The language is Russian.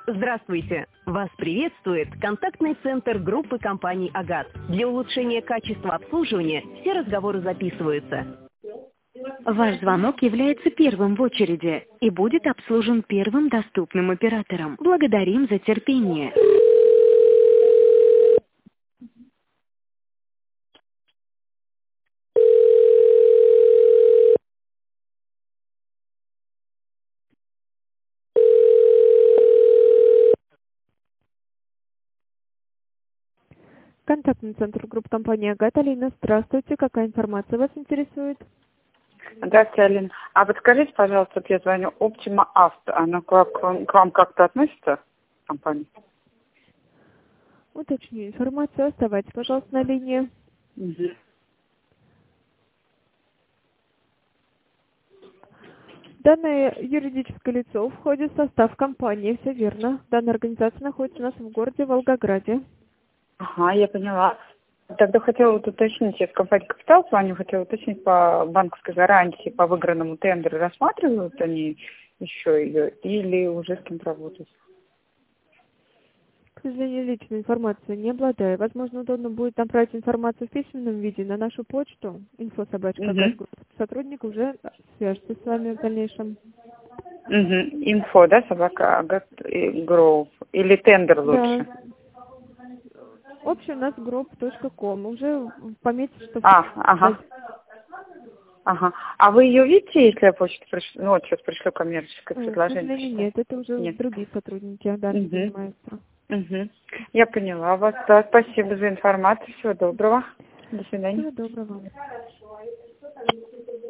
Здравствуйте! Вас приветствует контактный центр группы компаний «Агат». Для улучшения качества обслуживания все разговоры записываются. Ваш звонок является первым в очереди и будет обслужен первым доступным оператором. Благодарим за терпение. Контактный центр группы компании «Агат». Алина, здравствуйте. Какая информация вас интересует? Здравствуйте, Алина. А подскажите, пожалуйста, вот я звоню Optima Авто. Она к вам как-то относится, компания? Уточню информацию. Оставайтесь, пожалуйста, на линии. Угу. Данное юридическое лицо входит в состав компании. Все верно. Данная организация находится у нас в городе Волгограде. Ага, я поняла. Тогда хотела вот уточнить, я в компании «Капитал» звоню, хотела уточнить по банковской гарантии, по выигранному тендеру, рассматривают они еще ее или уже с кем работают? К сожалению, личной информацией не обладаю. Возможно, удобно будет направить информацию в письменном виде на нашу почту info@agat.group. Сотрудник уже свяжется с вами в дальнейшем. Инфо, да, собака Агат.Гроув. Или тендер лучше? Да. Общий у нас group.com. Уже пометьте, что... Ага. А вы ее видите, если я почту пришлю? Ну, вот сейчас пришлю коммерческое К предложение. сожалению, нет. Это уже Нет. другие сотрудники занимаются. Я поняла вас. Да, спасибо за информацию. Всего доброго. До свидания. Всего доброго.